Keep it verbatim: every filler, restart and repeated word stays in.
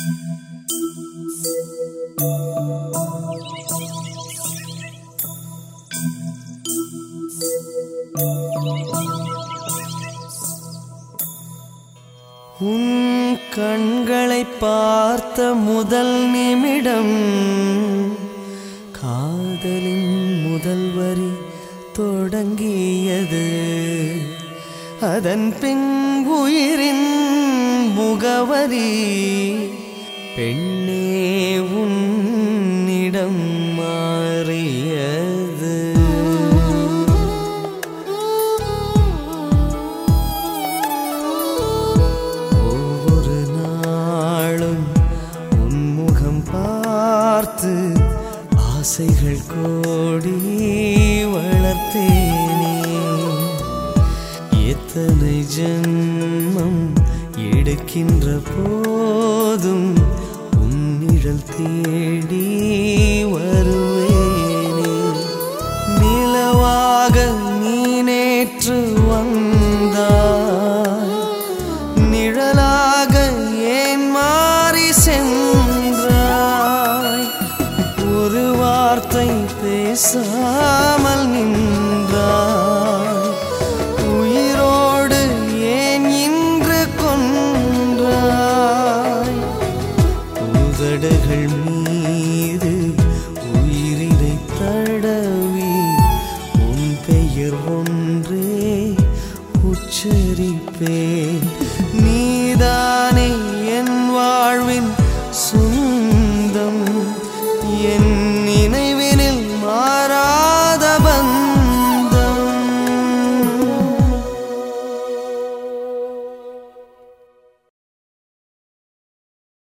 உன் கண்களை பார்த்த முதல் நிமிடம் காதலின் முதல் வரி தொடங்கியது. அதன் பின் உயிரின் முகவரி பெண்ணே உன்னிடம் மாறியது. ஒவ்வொரு நாளும் உன்முகம் பார்த்து ஆசைகள் கோடி வளர்த்தேனே. எத்தனை ஜென்மம் எடுக்கின்ற போதும் உன்னிழல் தே